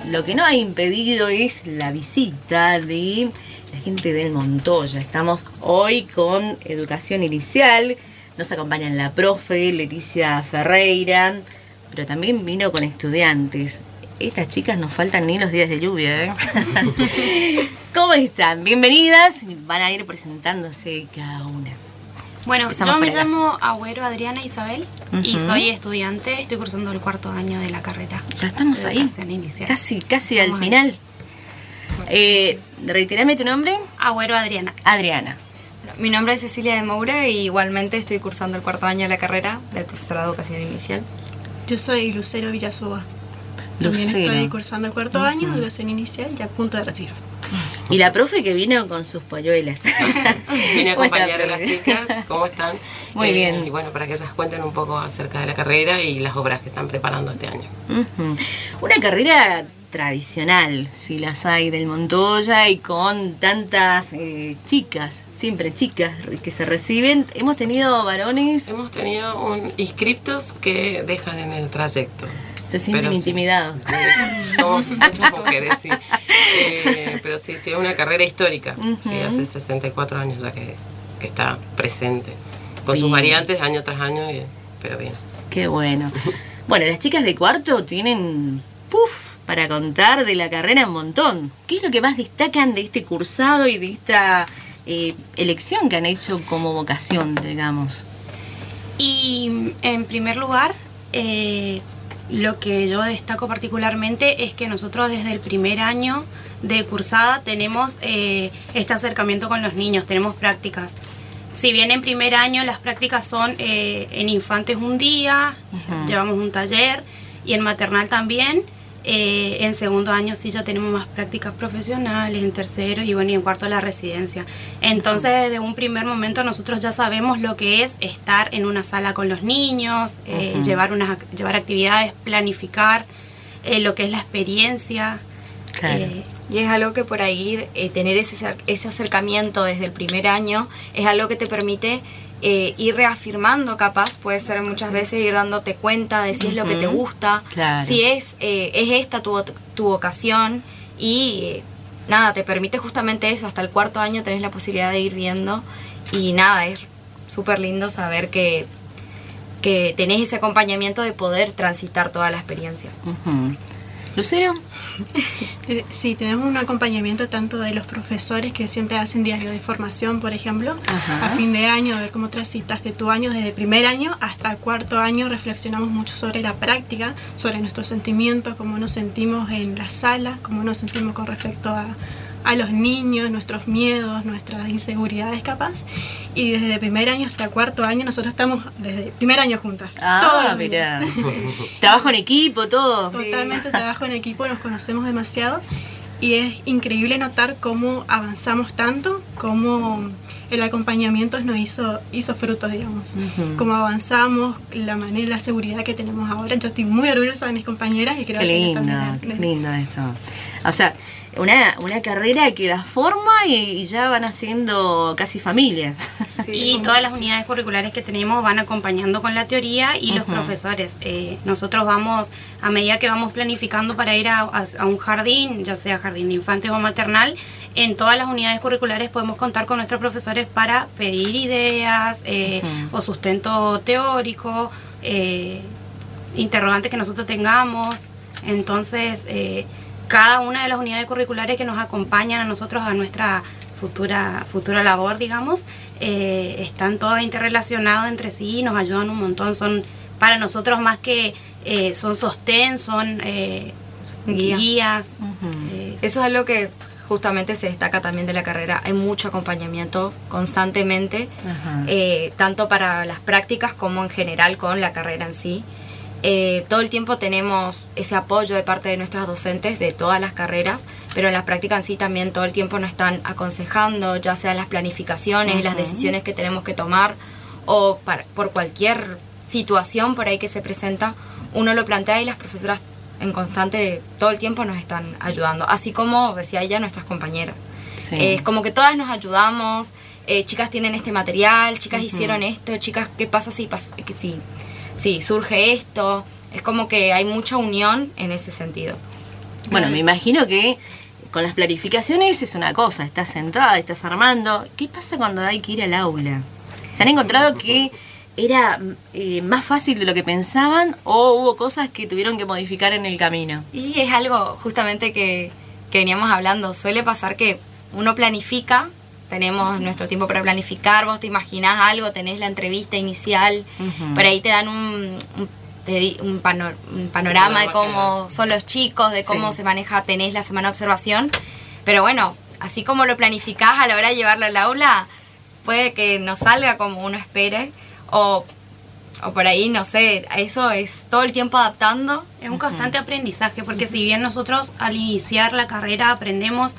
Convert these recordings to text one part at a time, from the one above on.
lo que no ha impedido es la visita de la gente del Montoya. Estamos hoy con educación inicial, nos acompañan la profe Leticia Ferreira, pero también vino con estudiantes. Estas chicas no faltan ni los días de lluvia, ¿eh? ¿Cómo están? Bienvenidas, van a ir presentándose cada una. Bueno, Empezamos yo me por acá. llamo Agüero Adriana Isabel y soy estudiante, estoy cursando el 4º año de la carrera. Ya estamos de ahí, educación inicial. casi al Vamos ahí. final. Reiterame tu nombre. Agüero Adriana. Adriana. Mi nombre es Cecilia de Moura y igualmente estoy cursando el 4º año de la carrera del profesorado de educación inicial. Yo soy Lucero Villasoa. También Lucero. estoy cursando el 4º año de educación inicial y a punto de recibir. Y la profe que vino con sus polluelas. Vine a acompañar a Buena, las profe. chicas, ¿cómo están? Muy bien. Y bueno, para que ellas cuenten un poco acerca de la carrera y las obras que están preparando este año. Ujú. Una carrera tradicional, si las hay, del Montoya, y con tantas chicas, siempre chicas que se reciben. Hemos tenido varones, Hemos tenido inscriptos que dejan en el trayecto. se sienten Pero sí. intimidados. Somos muchas mujeres, sí. Pero sí, es una carrera histórica. Sí, hace 64 años ya que está presente. Con sus Bien. variantes año tras año, pero bien. Qué bueno. Bueno, las chicas de cuarto tienen para contar de la carrera un montón. ¿Qué es lo que más destacan de este cursado y de esta elección que han hecho como vocación, digamos? Y en primer lugar, lo que yo destaco particularmente es que nosotros desde el primer año de cursada tenemos este acercamiento con los niños, tenemos prácticas. Si bien en primer año las prácticas son en infantes un día, llevamos un taller, y en maternal también. En segundo año sí ya tenemos más prácticas profesionales, en tercero y bueno, y en cuarto la residencia. Entonces desde un primer momento nosotros ya sabemos lo que es estar en una sala con los niños, llevar actividades, planificar lo que es la experiencia. Claro. Y es algo que por ahí tener ese acercamiento desde el primer año es algo que te permite ir reafirmando, capaz, puede ser muchas veces ir dándote cuenta de si es lo que te gusta, Claro. si es esta tu vocación y nada, te permite justamente eso, hasta el 4º año tenés la posibilidad de ir viendo y nada, es súper lindo saber que tenés ese acompañamiento de poder transitar toda la experiencia. Ujú. ¿Lucero? Sí, tenemos un acompañamiento tanto de los profesores que siempre hacen diario de formación, por ejemplo, Ajá. a fin de año, a ver cómo transitaste tu año desde primer año hasta 4º año. Reflexionamos mucho sobre la práctica, sobre nuestros sentimientos, cómo nos sentimos en la sala, cómo nos sentimos con respecto a los niños, nuestros miedos, nuestras inseguridades capaz. Y desde primer año hasta 4º año nosotros estamos desde primer año juntas. todos los Mirá. días. Trabajo en equipo, todo. Totalmente trabajo en equipo, nos conocemos demasiado y es increíble notar cómo avanzamos tanto, cómo el acompañamiento nos hizo frutos, digamos. Cómo avanzamos, la seguridad que tenemos ahora. Yo estoy muy orgullosa de mis compañeras y creo Qué que ellas lindo, también. qué lindo esto. O sea, una carrera que las forma y ya van haciendo casi familia. Y todas las unidades curriculares que tenemos van acompañando con la teoría y los profesores. Nosotros vamos, a medida que vamos planificando para ir a un jardín, ya sea jardín de infantes o maternal, en todas las unidades curriculares podemos contar con nuestros profesores para pedir ideas o sustento teórico, interrogantes que nosotros tengamos. Entonces, cada una de las unidades curriculares que nos acompañan a nosotros a nuestra futura labor, digamos, están todas interrelacionadas entre sí y nos ayudan un montón. Son para nosotros más que son sostén, son guías. Eso es algo que justamente se destaca también de la carrera. Hay mucho acompañamiento constantemente, tanto para las prácticas como en general con la carrera en sí. Todo el tiempo tenemos ese apoyo de parte de nuestras docentes de todas las carreras, pero en la práctica en sí también todo el tiempo nos están aconsejando, ya sea las planificaciones, las decisiones que tenemos que tomar o por cualquier situación por ahí que se presenta, uno lo plantea y las profesoras en constante todo el tiempo nos están ayudando, así como decía ella, nuestras compañeras. Sí. Es como que todas nos ayudamos, chicas tienen este material, chicas hicieron esto, chicas, ¿qué pasa si surge esto? Es como que hay mucha unión en ese sentido. Bueno, me imagino que con las planificaciones es una cosa, estás sentada, estás armando. ¿Qué pasa cuando hay que ir al aula? ¿Se han encontrado que era más fácil de lo que pensaban o hubo cosas que tuvieron que modificar en el camino? Y es algo justamente que veníamos hablando. Suele pasar que uno planifica, tenemos nuestro tiempo para planificar, vos te imaginás algo, tenés la entrevista inicial, por ahí te dan un panorama de cómo son los chicos, de cómo se maneja, tenés la semana de observación, pero bueno, así como lo planificás a la hora de llevarlo al aula, puede que no salga como uno espere, o por ahí, no sé, eso es todo el tiempo adaptando. Es un constante aprendizaje, porque si bien nosotros al iniciar la carrera aprendemos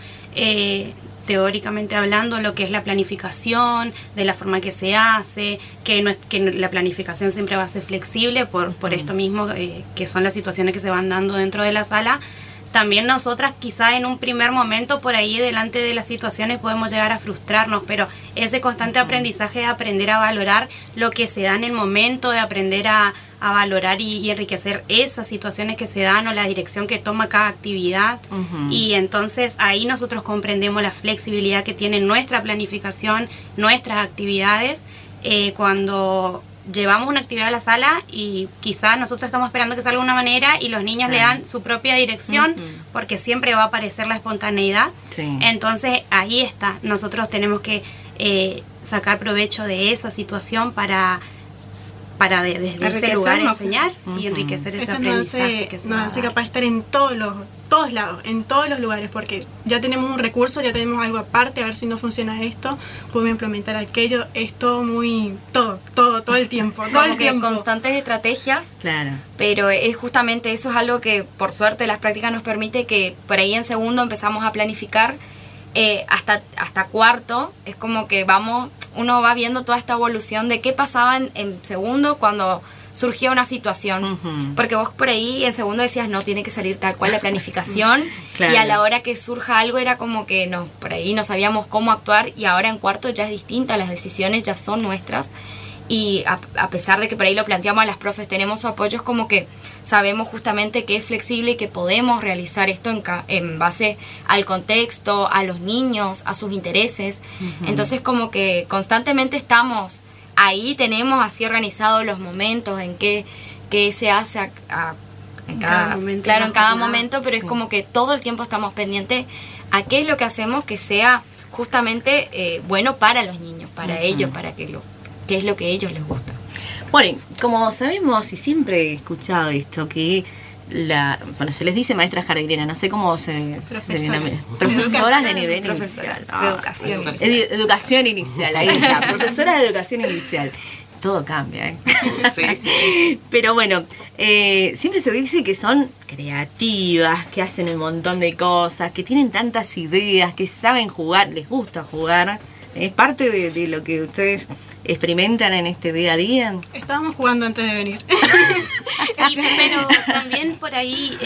teóricamente hablando lo que es la planificación, de la forma que se hace, que la planificación siempre va a ser flexible por esto mismo, que son las situaciones que se van dando dentro de la sala. También nosotras quizá en un primer momento por ahí delante de las situaciones podemos llegar a frustrarnos, pero ese constante aprendizaje de aprender a valorar lo que se da en el momento, de aprender a valorar y enriquecer esas situaciones que se dan o la dirección que toma cada actividad. Y entonces ahí nosotros comprendemos la flexibilidad que tiene nuestra planificación, nuestras actividades, cuando llevamos una actividad a la sala y quizás nosotros estamos esperando que salga de una manera y los niños le dan su propia dirección, porque siempre va a aparecer la espontaneidad. Entonces ahí está, nosotros tenemos que sacar provecho de esa situación para desde ese lugar enseñar y enriquecer ese aprendizaje que se nos hace capaz de estar en todos lados, en todos los lugares, porque ya tenemos un recurso, ya tenemos algo aparte, a ver si no funciona esto, podemos implementar aquello, es todo todo el tiempo. Todo el tiempo. Constantes estrategias, claro. Pero es justamente eso, es algo que por suerte las prácticas nos permite, que por ahí en segundo empezamos a planificar, hasta cuarto, es como que uno va viendo toda esta evolución de qué pasaba en segundo cuando surgía una situación, porque vos por ahí en segundo decías no, tiene que salir tal cual la planificación, claro. Y a la hora que surja algo era como que no, por ahí no sabíamos cómo actuar, y ahora en cuarto ya es distinta, las decisiones ya son nuestras, y a pesar de que por ahí lo planteamos a las profes, tenemos su apoyo, es como que sabemos justamente que es flexible y que podemos realizar esto en base al contexto, a los niños, a sus intereses. Entonces como que constantemente estamos ahí, tenemos así organizados los momentos en que se hace en cada momento, pero es como que todo el tiempo estamos pendientes a qué es lo que hacemos que sea justamente bueno para los niños, para ellos, para qué es lo que a ellos les gusta. Bueno, como sabemos y siempre he escuchado esto, que se les dice maestras jardineras, no sé cómo se denomina. Profesoras de nivel inicial. De educación inicial, ahí está. Profesoras de educación inicial. Todo cambia, ¿eh? Sí. Pero bueno, siempre se dice que son creativas, que hacen un montón de cosas, que tienen tantas ideas, que saben jugar, les gusta jugar. ¿Es parte de lo que ustedes experimentan en este día a día? Estábamos jugando antes de venir. Sí, pero también por ahí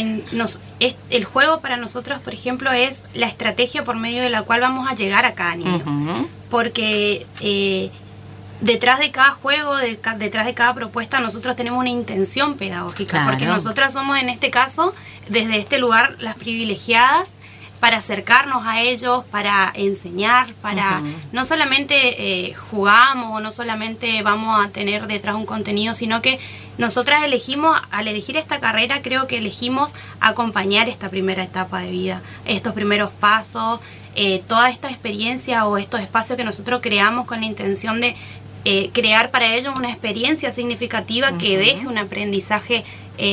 el juego para nosotros, por ejemplo, es la estrategia por medio de la cual vamos a llegar a cada niño. Porque detrás de cada juego, detrás de cada propuesta, nosotros tenemos una intención pedagógica. Claro. Porque nosotras somos, en este caso, desde este lugar, las privilegiadas, para acercarnos a ellos, para enseñar, para no solamente jugamos o no solamente vamos a tener detrás un contenido, sino que nosotras elegimos, al elegir esta carrera, creo que elegimos acompañar esta primera etapa de vida, estos primeros pasos, toda esta experiencia o estos espacios que nosotros creamos con la intención de crear para ellos una experiencia significativa que deje un aprendizaje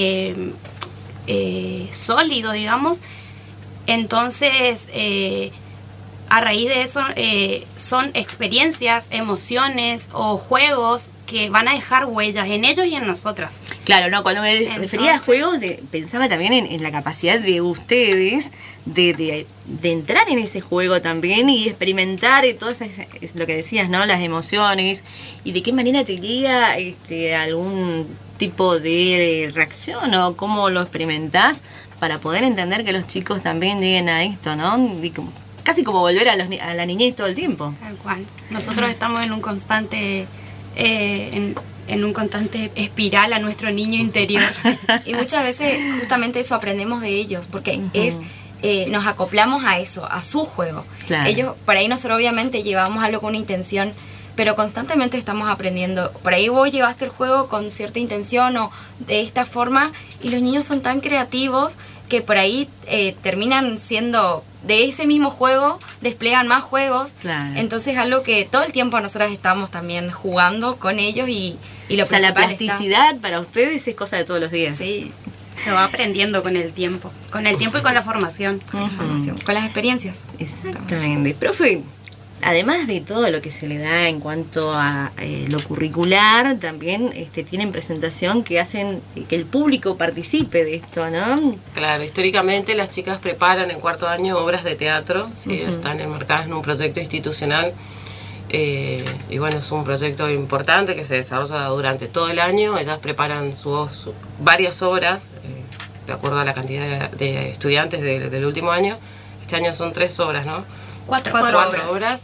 sólido, digamos. Entonces, a raíz de eso, son experiencias, emociones o juegos que van a dejar huellas en ellos y en nosotras. Claro, no, cuando me refería a juegos, pensaba también en la capacidad de ustedes de entrar en ese juego también y experimentar todo eso, es lo que decías, ¿no? Las emociones, y de qué manera te guía algún tipo de reacción o cómo lo experimentás para poder entender que los chicos también lleguen a esto, ¿no? Casi como volver a la niñez todo el tiempo. Tal cual. Nosotros estamos en un constante, en en un constante espiral a nuestro niño interior. Y muchas veces justamente eso aprendemos de ellos, porque nos acoplamos a eso, a su juego. Claro. Ellos, por ahí nosotros obviamente llevamos algo con una intención, pero constantemente estamos aprendiendo. Por ahí vos llevaste el juego con cierta intención o de esta forma, y los niños son tan creativos que por ahí terminan siendo de ese mismo juego, despliegan más juegos. Claro. Entonces algo que todo el tiempo nosotras estamos también jugando con ellos y lo O sea, la principal plasticidad para ustedes es cosa de todos los días. Sí, Se va aprendiendo con el tiempo y con la formación. con la información, con las experiencias. Exactamente. Profe, además de todo lo que se le da en cuanto a lo curricular, también tienen presentación que hacen que el público participe de esto, ¿no? Claro, históricamente las chicas preparan en cuarto año obras de teatro, ¿sí? Están enmarcadas en un proyecto institucional. Y bueno, es un proyecto importante que se desarrolla durante todo el año. Ellas preparan varias obras, de acuerdo a la cantidad de estudiantes del último año. Este año son 3 obras, ¿no? Cuatro obras.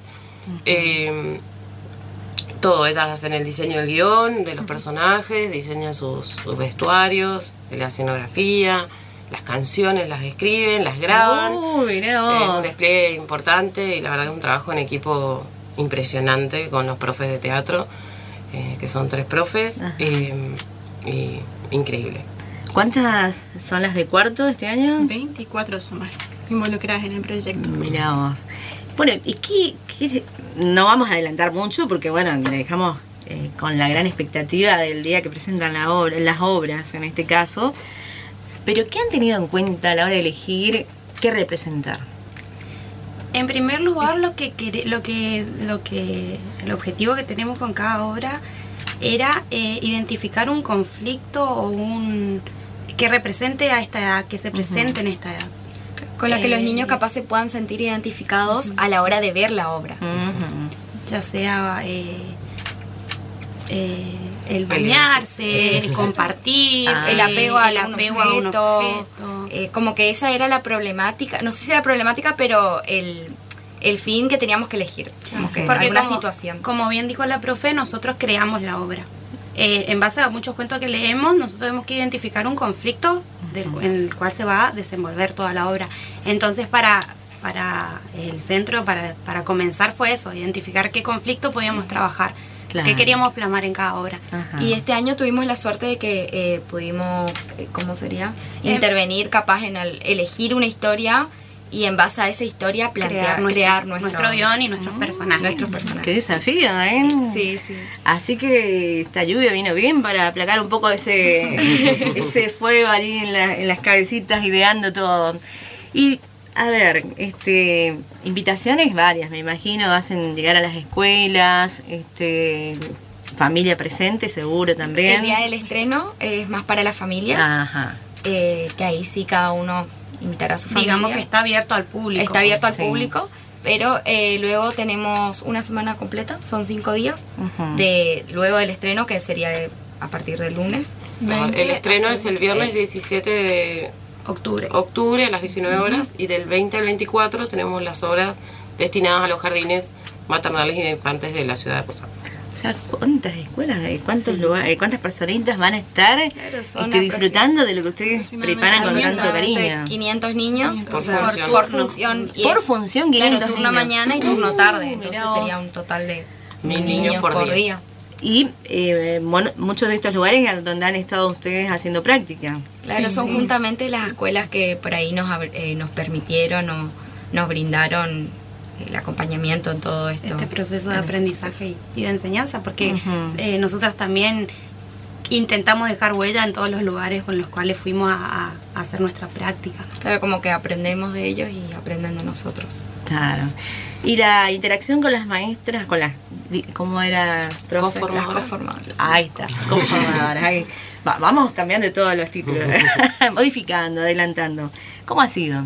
Todo, ellas hacen el diseño del guión, de los personajes, diseñan sus vestuarios, la escenografía, las canciones las escriben, las graban. Mirá Es vos. un despliegue importante y la verdad que es un trabajo en equipo impresionante con los profes de teatro, que son 3 profes, y increíble. ¿Cuántas son las de cuarto este año? 24 somos involucradas en el proyecto. Mirá vos. Bueno, ¿y qué? No vamos a adelantar mucho porque, bueno, le dejamos con la gran expectativa del día que presentan las obras en este caso. Pero ¿qué han tenido en cuenta a la hora de elegir qué representar? En primer lugar, el objetivo que tenemos con cada obra era identificar un conflicto o que represente a esta edad, que se presente en esta edad. Con la que los niños capaz se puedan sentir identificados a la hora de ver la obra. Ya sea el bañarse, el compartir, El apego a un objeto. objeto. Como que esa era la problemática, no sé si era problemática, pero el fin que teníamos que elegir. Como que Porque alguna situación. Como bien dijo la profe, nosotros creamos la obra. En base a muchos cuentos que leemos, nosotros tenemos que identificar un conflicto en el cual se va a desenvolver toda la obra. Entonces, para el centro, para comenzar fue eso, identificar qué conflicto podíamos trabajar, Claro. qué queríamos plasmar en cada obra. Ajá. Y este año tuvimos la suerte de que pudimos, ¿cómo sería? Intervenir capaz en elegir una historia y en base a esa historia crear nuestro guión y nuestros personajes. Nuestros personajes. Qué desafío, ¿eh? Sí, sí. Así que esta lluvia vino bien para aplacar un poco ese fuego allí en las cabecitas, ideando todo. Y, a ver, invitaciones varias, me imagino, hacen llegar a las escuelas, familia presente, seguro también. El día del estreno es más para las familias, Ajá. que ahí sí cada uno invitará a su familia. Digamos que está abierto al público. Está abierto al Sí. público, pero luego tenemos una semana completa, son 5 días, Ujú. luego del estreno, que sería a partir del lunes. El estreno es el viernes 17 de Octubre. octubre a las 19 horas y del 20 al 24 tenemos las obras destinadas a los jardines maternales y de infantes de la ciudad de Posadas. O sea, ¿cuántas escuelas, cuántos lugares, cuántas personitas van a estar son disfrutando de lo que ustedes preparan con tanto Aproximadamente cariño? 500 niños Por o sea, función. por función. Y Por es- función, claro, 500 turno niños. mañana y turno tarde, entonces mirá vos. sería un total de 1000 1000 niños por día. Y muchos de estos lugares donde han estado ustedes haciendo práctica. Claro, son juntamente las escuelas que por ahí nos permitieron o nos brindaron el acompañamiento en todo esto. Este proceso de aprendizaje y de enseñanza, porque Ujú. nosotras también intentamos dejar huella en todos los lugares con los cuales fuimos a hacer nuestra práctica. Claro, como que aprendemos de ellos y aprenden de nosotros. Claro. Y la interacción con las maestras, ¿cómo era, profe? Conformadoras. Las conformadoras. Ahí está, conformadoras. Ahí. Vamos cambiando todos los títulos, modificando, adelantando. ¿Cómo ha sido?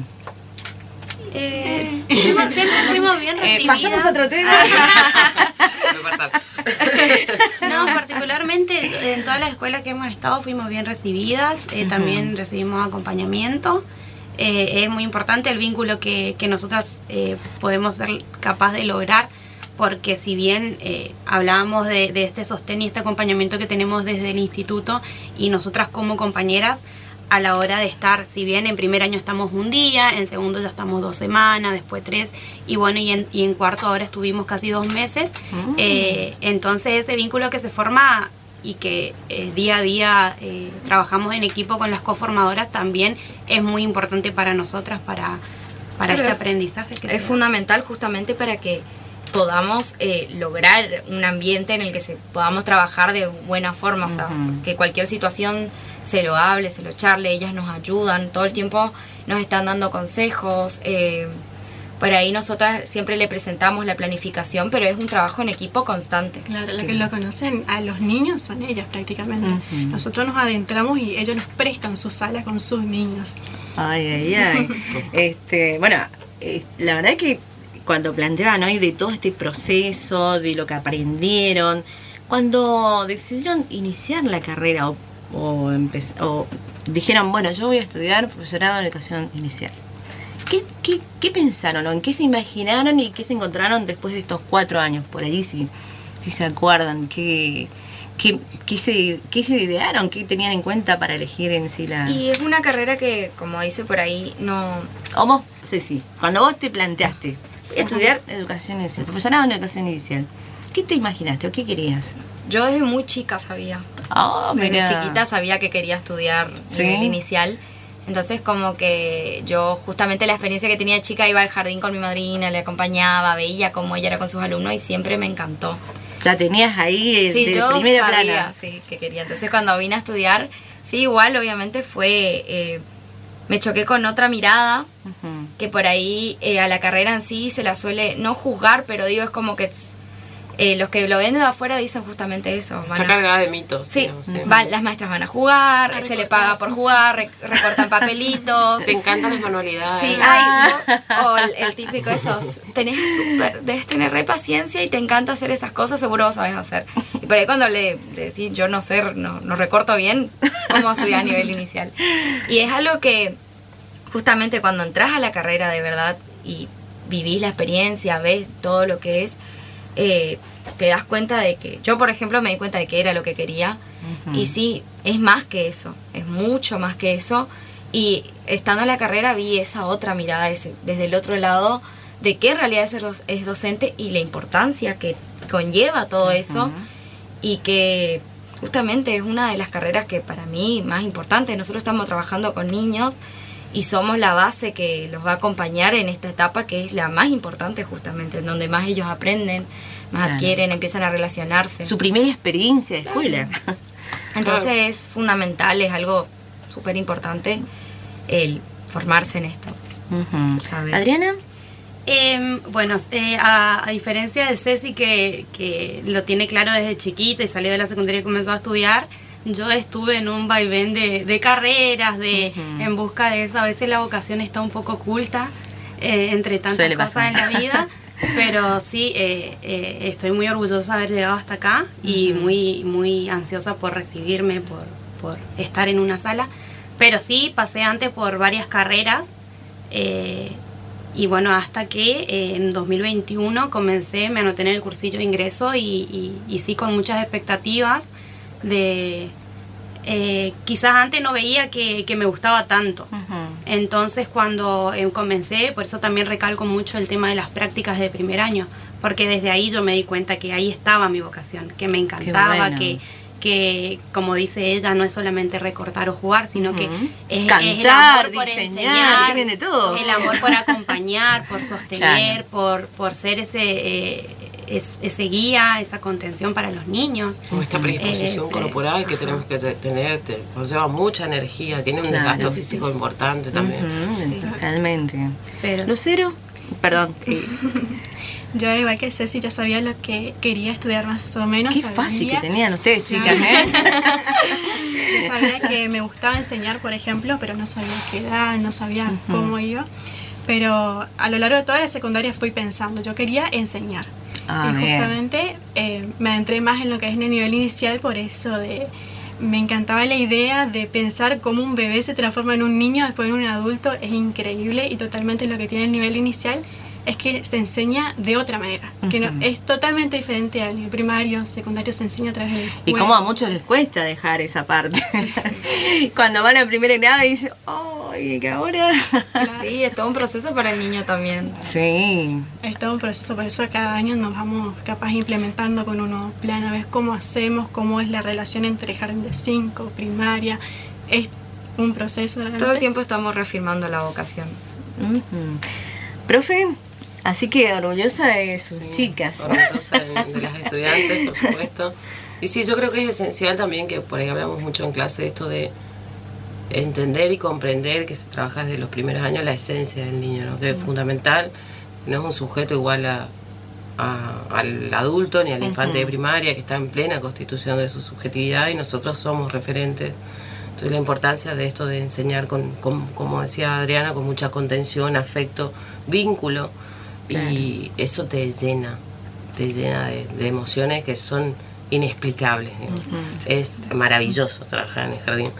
Siempre fuimos bien recibidas. Pasamos a otro tema. Puede pasar. No, particularmente en todas las escuelas que hemos estado fuimos bien recibidas, también recibimos acompañamiento. Es muy importante el vínculo que nosotras podemos ser capaz de lograr, porque si bien hablábamos de este sostén y este acompañamiento que tenemos desde el instituto, y nosotras como compañeras, a la hora de estar, si bien en primer año estamos un día, en segundo ya estamos 2 semanas, después 3, y bueno, y en cuarto ahora estuvimos casi 2 meses. Entonces ese vínculo que se forma y que día a día trabajamos en equipo con las coformadoras también es muy importante para nosotras, para este aprendizaje. Que es fundamental justamente para que podamos lograr un ambiente en el que podamos trabajar de buena forma, o sea, que cualquier situación se lo hable, se lo charle, ellas nos ayudan, todo el tiempo nos están dando consejos, por ahí nosotras siempre le presentamos la planificación, pero es un trabajo en equipo constante. Claro, lo que lo conocen a los niños son ellas prácticamente. Nosotros nos adentramos y ellos nos prestan su sala con sus niños. Ay. Bueno, la verdad que cuando planteaban hoy de todo este proceso, de lo que aprendieron, cuando decidieron iniciar la carrera o dijeron, bueno, yo voy a estudiar profesorado en educación inicial, ¿qué pensaron o en qué se imaginaron y qué se encontraron después de estos 4 años? Por ahí si se acuerdan, ¿qué se idearon? ¿Qué tenían en cuenta para elegir en sí la...? Y es una carrera que, como dice por ahí, no... ¿Cómo? Sí. Cuando vos te planteaste, voy a estudiar educación inicial, profesorado en educación inicial, ¿qué te imaginaste o qué querías? Yo desde muy chica sabía. Desde chiquita sabía que quería estudiar nivel inicial. Entonces como que yo justamente la experiencia que tenía de chica, iba al jardín con mi madrina, le acompañaba, veía cómo ella era con sus alumnos y siempre me encantó. Ya tenías ahí sí, de primera sabía, plana. Sí, que quería. Entonces cuando vine a estudiar, sí, igual obviamente fue... me choqué con otra mirada, que por ahí a la carrera en sí se la suele no juzgar, pero digo, es como que... los que lo ven de afuera dicen justamente eso. Está cargada de mitos. Sí, digamos, las maestras van a jugar, se le paga por jugar, recortan papelitos. Te encantan las manualidades. Sí, o el típico esos, debes tener re paciencia y te encanta hacer esas cosas, seguro vos sabés hacer. Y por ahí cuando le decís, yo no sé, no recorto bien, cómo estudiar a nivel inicial. Y es algo que justamente cuando entras a la carrera de verdad y vivís la experiencia, ves todo lo que es, te das cuenta de que, yo por ejemplo me di cuenta de que era lo que quería, y sí, es más que eso, es mucho más que eso, y estando en la carrera vi esa otra mirada desde el otro lado, de que en realidad es docente y la importancia que conlleva todo eso, y que justamente es una de las carreras que para mí más importante. Nosotros estamos trabajando con niños y somos la base que los va a acompañar en esta etapa, que es la más importante justamente, en donde más ellos aprenden, más adquieren, empiezan a relacionarse. Su primera experiencia de escuela. Entonces es fundamental, es algo súper importante el formarse en esto. ¿Sabes? ¿Adriana? Bueno, a diferencia de Ceci, que lo tiene claro desde chiquita y salió de la secundaria y comenzó a estudiar, yo estuve en un vaivén de carreras, en busca de eso. A veces la vocación está un poco oculta entre tantas cosas en la vida, pero sí, estoy muy orgullosa de haber llegado hasta acá y muy ansiosa por recibirme, por estar en una sala. Pero sí, pasé antes por varias carreras y bueno, hasta que en 2021 me anoté en el cursillo de ingreso y sí con muchas expectativas quizás antes no veía que me gustaba tanto. Entonces cuando comencé, por eso también recalco mucho el tema de las prácticas de primer año, porque desde ahí yo me di cuenta que ahí estaba mi vocación, que me encantaba, que como dice ella, no es solamente recortar o jugar, sino que es cantar, es el amor por diseñar, enseñar, tienen de todo. el amor por acompañar, por sostener, por ser ese guía, esa contención para los niños. Como esta predisposición corporal que tenemos que tener, nos lleva mucha energía, tiene un desgaste físico importante también. Realmente. Pero Lucero, perdón. Yo, igual que Ceci, ya sabía lo que quería estudiar más o menos. Qué fácil que tenían ustedes, chicas, Yo sabía que me gustaba enseñar, por ejemplo, pero no sabía qué edad, no sabía cómo iba. Pero a lo largo de toda la secundaria fui pensando, yo quería enseñar. Y justamente me adentré más en lo que es en el nivel inicial, por eso me encantaba la idea de pensar cómo un bebé se transforma en un niño, después en un adulto. Es increíble y totalmente lo que tiene el nivel inicial. es que se enseña de otra manera, que no, es totalmente diferente al nivel primario, secundario, se enseña a través del juego. Y como a muchos les cuesta dejar esa parte. Cuando van a primer grado y dicen, ¡ay, que ahora! Sí, es todo un proceso para el niño también. Sí. Es todo un proceso, por eso cada año nos vamos capaz implementando con un nuevo plan, a ver cómo hacemos, cómo es la relación entre jardín de 5, primaria, es un proceso realmente. Todo el tiempo estamos reafirmando la vocación. Profe, así que orgullosa de sus chicas. Orgullosa de las estudiantes, por supuesto. Y sí, yo creo que es esencial también, que por ahí hablamos mucho en clase, esto de entender y comprender que se trabaja desde los primeros años la esencia del niño, ¿no? Que es fundamental, no es un sujeto igual al adulto ni al infante de primaria, que está en plena constitución de su subjetividad, y nosotros somos referentes. Entonces la importancia de esto de enseñar como decía Adriana, con mucha contención, afecto, vínculo, claro. Y eso te llena de emociones que son inexplicables. Es maravilloso trabajar en el jardín.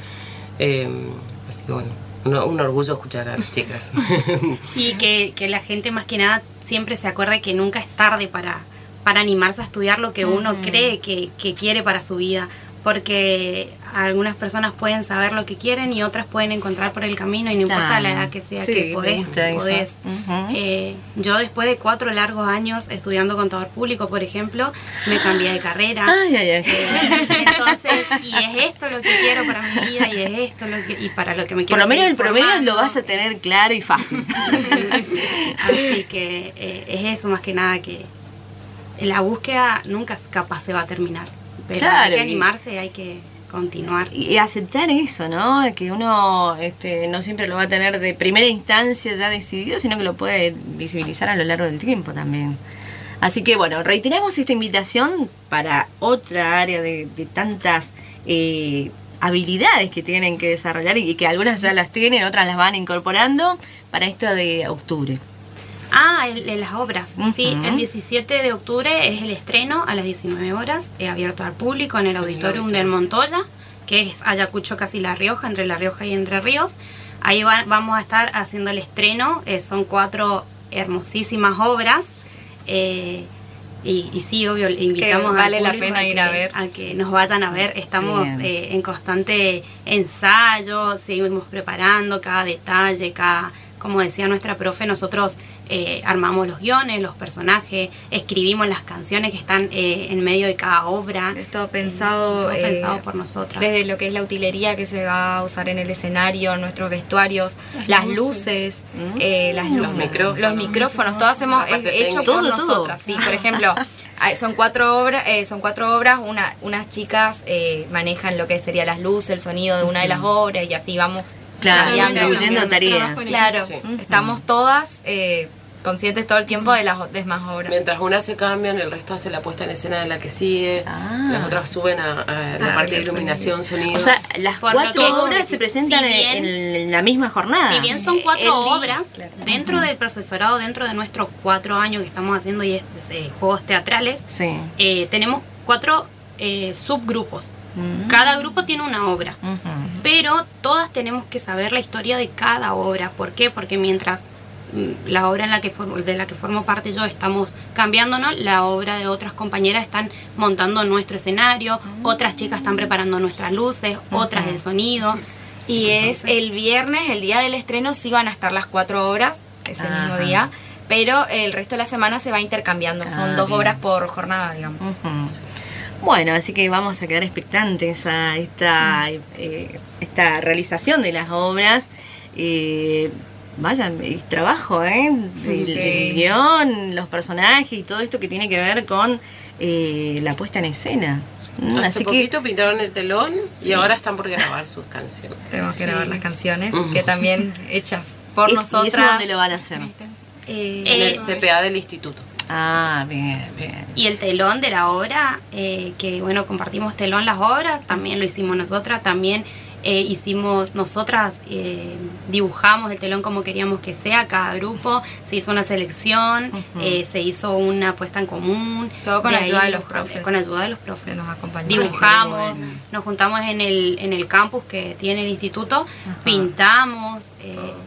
Así que bueno, un orgullo escuchar a las chicas. Y que la gente más que nada siempre se acuerde que nunca es tarde para animarse a estudiar lo que uno cree que quiere para su vida, porque algunas personas pueden saber lo que quieren y otras pueden encontrar por el camino, y no importa la edad que sea, sí, que podés. Yo después de 4 largos años estudiando contador público, por ejemplo, me cambié de carrera. Entonces, y es esto lo que quiero para mi vida, y es esto y para lo que me quiero. Por lo menos el promedio lo vas a tener claro y fácil. Así que es eso más que nada, que la búsqueda nunca capaz se va a terminar. Pero claro, hay que animarse, hay que continuar. Y aceptar eso, ¿no? Que uno no siempre lo va a tener de primera instancia ya decidido, sino que lo puede visibilizar a lo largo del tiempo también. Así que bueno, reiteramos esta invitación para otra área de tantas habilidades que tienen que desarrollar, y que algunas ya las tienen, otras las van incorporando para esto de octubre. Las obras. Sí, el 17 de octubre es el estreno a las 19 horas, abierto al público en el Auditorium del Montoya, que es Ayacucho, casi La Rioja, entre La Rioja y Entre Ríos. Ahí vamos a estar haciendo el estreno, son 4 hermosísimas obras. Y sí, obvio, le invitamos vale la pena ir a ver, a que nos vayan a ver. Estamos en constante ensayo, seguimos preparando cada detalle, como decía nuestra profe, nosotros armamos los guiones, los personajes, escribimos las canciones que están en medio de cada obra. Es todo pensado por nosotras. Desde lo que es la utilería que se va a usar en el escenario, nuestros vestuarios, las luces, los micrófonos, todo hacemos hecho por nosotras. Sí, por ejemplo, son 4 obras, unas chicas manejan lo que sería las luces, el sonido de una de las obras, y así vamos. Claro, distribuyendo tareas. Claro, estamos todas conscientes todo el tiempo de las demás obras. Mientras unas se cambian, el resto hace la puesta en escena de la que sigue, las otras suben a la parte de iluminación, sonido. O sea, las 4 obras se presentan en la misma jornada. Si bien son 4 obras, dentro del profesorado, dentro de nuestros 4 años que estamos haciendo y juegos teatrales, tenemos 4 subgrupos. Cada grupo tiene una obra, pero todas tenemos que saber la historia de cada obra. ¿Por qué? Porque mientras la obra de la que formo parte yo estamos cambiándonos, la obra de otras compañeras están montando nuestro escenario, otras chicas están preparando nuestras luces, otras el sonido. Y es el viernes, el día del estreno, sí van a estar las 4 obras ese mismo día, pero el resto de la semana se va intercambiando, son 2 obras por jornada, digamos. Bueno, así que vamos a quedar expectantes a esta realización de las obras. Vaya, es trabajo, el guión, los personajes y todo esto que tiene que ver con la puesta en escena. Hace poquito pintaron el telón y ahora están por grabar sus canciones. Tenemos que grabar las canciones, que también hechas por nosotras. ¿Y eso dónde lo van a hacer? En el CPA del instituto. Bien. Y el telón de la obra, que bueno, compartimos telón las obras, también lo hicimos nosotras, también hicimos nosotras, dibujamos el telón como queríamos que sea, cada grupo, se hizo una selección, se hizo una puesta en común. Todo con ayuda de los profes. Con ayuda de los profes. Nos acompañaron. Dibujamos, nos juntamos en el campus que tiene el instituto, pintamos.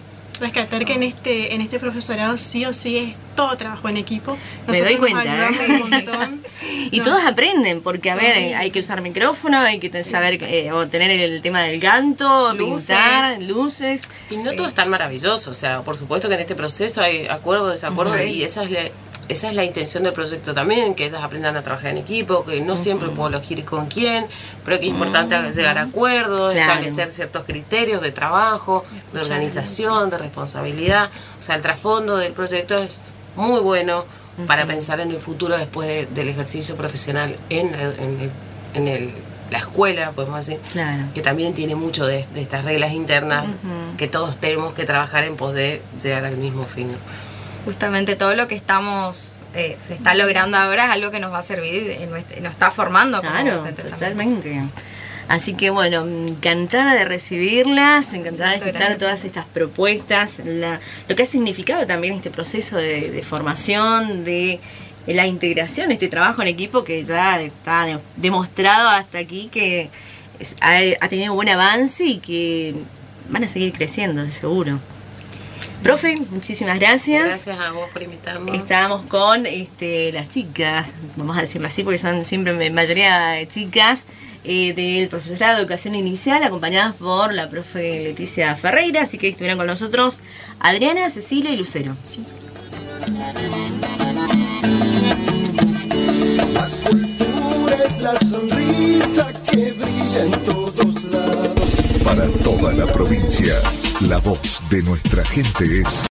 rescatar que en este profesorado sí o sí es todo trabajo en equipo. Me doy Nosotros cuenta, nos ayudamos un montón. Y todos aprenden, porque a ver, hay que usar micrófono, hay que saber o tener el tema del canto, pintar, luces. Y no todo es tan maravilloso, o sea, por supuesto que en este proceso hay acuerdos, desacuerdos, y esa es la intención del proyecto también, que ellas aprendan a trabajar en equipo, que no siempre puedo elegir con quién, pero que es importante llegar a acuerdos, establecer ciertos criterios de trabajo, de organización, de responsabilidad. O sea, el trasfondo del proyecto es muy bueno para pensar en el futuro después del ejercicio profesional en la escuela, podemos decir, que también tiene mucho de estas reglas internas que todos tenemos que trabajar en pos de llegar al mismo fin. Justamente todo lo que se está logrando ahora es algo que nos va a servir, nos está formando como docentes. Totalmente. Así que bueno, encantada de recibirlas, encantada de escuchar todas estas propuestas, lo que ha significado también este proceso de formación, de la integración, este trabajo en equipo que ya está demostrado hasta aquí que ha tenido buen avance y que van a seguir creciendo, de seguro. Profe, muchísimas gracias. Gracias a vos por invitarnos. Estábamos con las chicas, vamos a decirlo así porque son siempre en mayoría chicas, del profesorado de educación inicial, acompañadas por la profe Leticia Ferreira, así que estuvieron con nosotros Adriana, Cecilia y Lucero. Sí. La cultura es la sonrisa que brilla en todos lados. Para toda la provincia, la voz de nuestra gente es